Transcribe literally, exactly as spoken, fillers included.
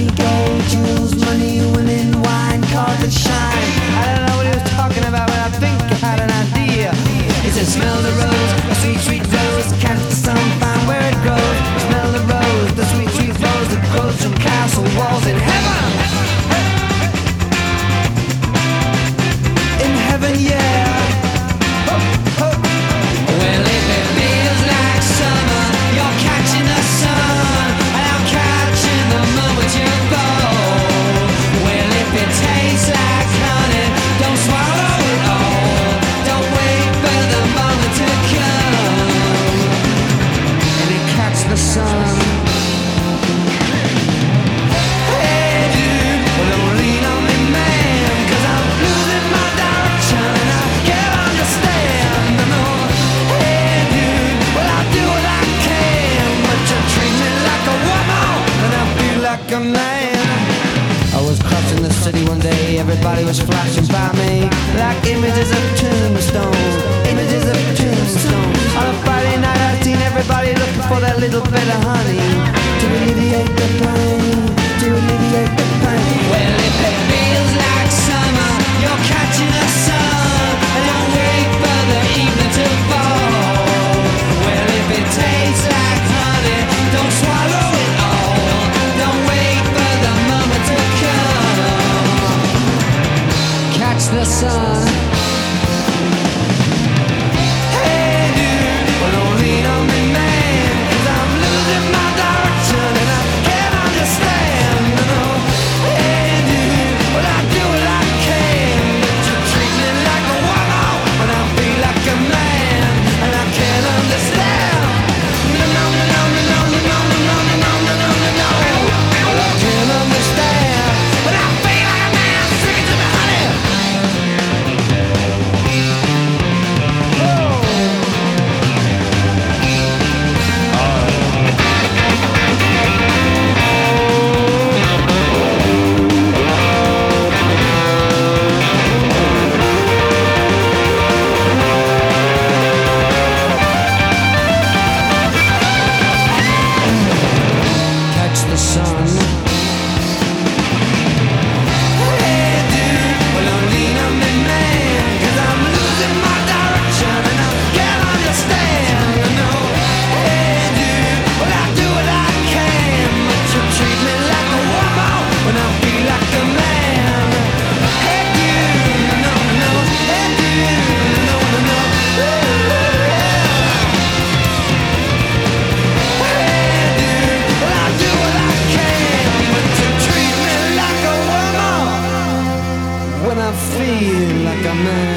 gold, jewels, money, women, wine, cars that shine. I don't know what he was talking about, but I think I had an idea. He said, smell the rose, the sweet, sweet rose, catch the sun, find where it grows. Smell the rose, the sweet, sweet rose that grows from castle walls in heaven. In heaven, yeah. Ho, ho. Well, if it feels like summer, you're catching the sun, and I'm catching the moment you go. Well, if it tastes like honey, don't swallow it all. Don't wait for the moment to come, and it catch the sun. Hey dude, well don't lean on me man, 'cause I'm losing my direction and I can't understand. No, hey dude, well I'll do what I can, but you treat me like a woman and I feel like a man. I was crossing the city one day, everybody was flashing by me like images of tombstones, images of tombstones. On a Friday night I seen everybody looking for that little bit of honey to alleviate the pain, to alleviate the pain. Well, if it feels like summer, you're catching the sun, and don't wait for the evening to fall. Well, if it tastes like honey, don't swallow it all. Don't wait for the moment to come. Catch the sun. Hey dude, well don't lean on me man, 'cause I'm losing my direction and I can't understand. No, hey dude, well I do what I can, but you treat me like a woman when I feel like a man, and I can't understand. No, no, no, no, no, no, no, no, no, no, no, no, no. Well I can't understand when I feel like a man. Sing it to me, honey. Oh. Catch the sun. Hey dude, well don't lean on me man, 'cause I'm losing my direction and I can't understand. No, hey dude, well I do what I can, but you treat me like a woman when I feel like a man. Hey dude, no, no, hey dude, no, no, no. Hey dude, well I do what I can, but you treat me like a woman when I feel like a man.